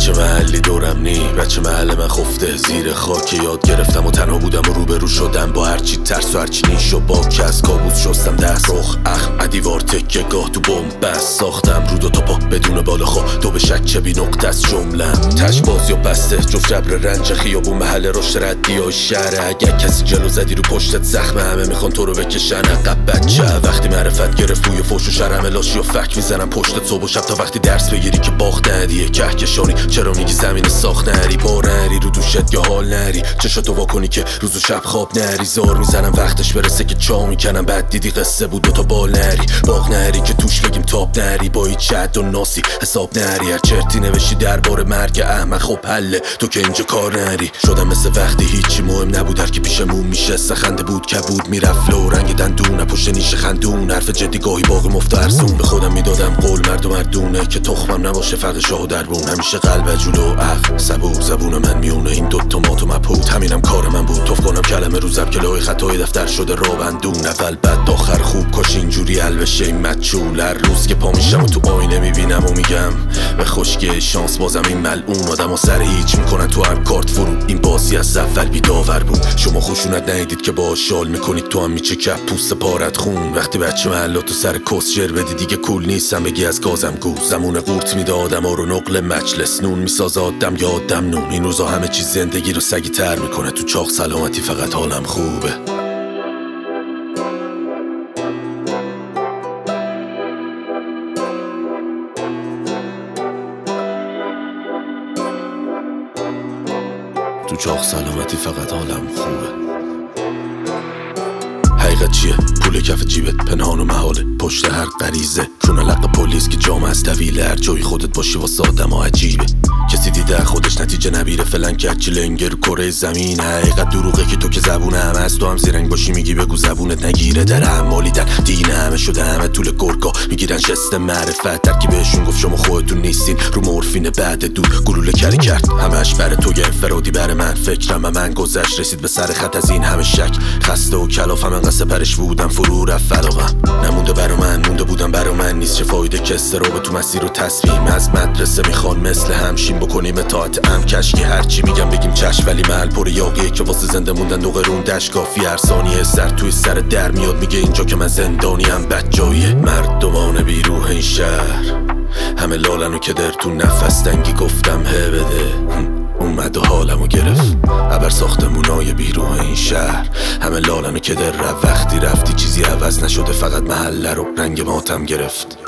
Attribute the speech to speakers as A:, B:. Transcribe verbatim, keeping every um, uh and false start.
A: بچه محلی دورم نی، بچه محل من خفته زیر خاک. یاد گرفتم و تنها بودم و روبرو شدم با هرچی ترس و هرچی نیش و باک. از کابوس شستم دست رخ اخ ادیوار تکه گاه تو بومبست ساختم رو دو تا پا بدون بالاخا. تو به شک بی نقطه از جملم تش باز یا بسته جفت جبر رنج خیابون محل رشد ردی های شهره. اگه کسی جلو زدی رو پشتت زخمه همه میخوان تو رو بکشن عقب بچه. وقتی معرفت گرفت بوی فوش و شرم لاشی و فک میزنم پشتت صبح و شب تا وقتی درس بگیری که باخت ندیه کهکشانی. چرا میگی زمین ساخت نری بار نری رو دوشت یا حال نری چشاتو وا کنی که روز و شب خواب نری. زار میزنم وقتش برسه که چا میکنم بعد دیدی قصه بود دوتا بال نری باغ نری که توش بگیم تاب نری با هیچ عد و ناسی حساب نری. هر چرتی نوشی درباره مرگ احمد خب حله تو که اینجا کار نری. شدم مثل وقتی هیچی مهم نبود هر کی پیشمون میشه سخنده بود کبود میرفت لو رنگ دندونه پشت نیش خندون. حرف جدی گاهی باقی مفت ارزون به خودم میدادم قول مرد و مردونه که تخمم نباشه فرق شاه و دربون. همیشه قلب جلو عقل صبور زبون من میونه این دوتا مات و مبهوت همینم کار من بود. توف کنم کلمه رو زب که لای خطای دفتر شده را بندون. اول بد آخر خوب کاش اینجوری حل بشه این مجهول. هر روز که پا میشم و تو آینه میبینم و میگم به خشکی شانس بازم این ملعون. آدم و سر هیچ میکنن تو هم کارت فرو. این بازی از اول بیداور بود. شما خوشونت ندیدید که با شال میکنید تو هم میچه کپ پوست پارت خون. وقتی بچه محلات تو سر کس جر بدی دیگه کول نیستم بگی از گازم گو. زمون قورت میده آدم ها رو نقل مجلس نون میسازه آدم یا آدم نون. این روزا همه چیز زندگی رو سگی تر میکنه تو چاق سلامتی فقط حالم خوبه. تو چاق سلامتی فقط حالم خوبه. حقیقت چیه؟ پول کف جیبت پنهان و محاله پشت هر غریزه. چون لق پلیس که جام از طویله هر جای خودت باشی واسه آدم ها عجیبه. کسی دیده خودش نتیجه نبیره فلان که هرچی لنگه رو کره زمین. حقیقت دروغه که تو که زبونه همه از تو هم زیرنگ باشی میگی بگو زبونت نگیره. در هم مالیدن دین همه شده همه طول گرگا میگیرن شست معرفت. ترکی بهشون گفت شما خودتون نیستین رو مورفین بعد دود گلوله کری کرد همش بر تو یه انفرادی بر من. فکرم من گذشت رسید به سر خط از این همه شک. خسته و کلافم انقصه پرش بودم فرو رفت فلاغم نمونده برا من مونده بودم برا من. نیست چه فایده که استرابه تو مسیر و تصمیم از مدرسه میخوان مثل همشین بکنیم اطاعت ام کشکی هرچی میگم بگیم چشم. ولی محل پر یاقیه که واسه زنده موندن دو قرون دش کافی. هر ثانیه سر توی سر در میاد میگه اینجا که من زندانیم بدجاییه. مردمان بی روح این شهر همه لالنو که در تو نفس تنگی گفتم هه بده اومد و حالمو گرفت. ابر ساختمونای بیروح این شهر همه لالنو که در رفت. وقتی رفتی چیزی عوض نشده فقط محله رو رنگ ماتم گرفت.